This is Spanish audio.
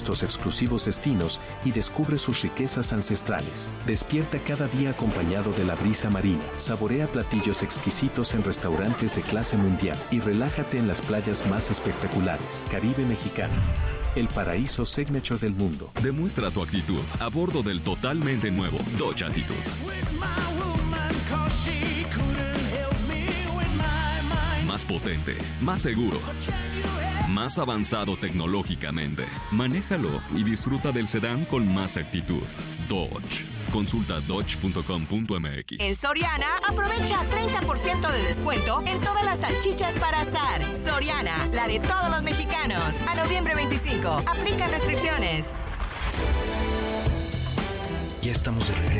nuestros exclusivos destinos y descubre sus riquezas ancestrales. Despierta cada día acompañado de la brisa marina. Saborea platillos exquisitos en restaurantes de clase mundial y relájate en las playas más espectaculares. Caribe Mexicano, el paraíso signature del mundo. Demuestra tu actitud a bordo del totalmente nuevo Dodge Attitude. Más potente, más seguro, más avanzado tecnológicamente. Manéjalo y disfruta del sedán con más actitud. Dodge. Consulta dodge.com.mx. En Soriana, aprovecha 30% de descuento en todas las salchichas para asar. Soriana, la de todos los mexicanos. A noviembre 25. Aplica restricciones. Ya estamos de regreso.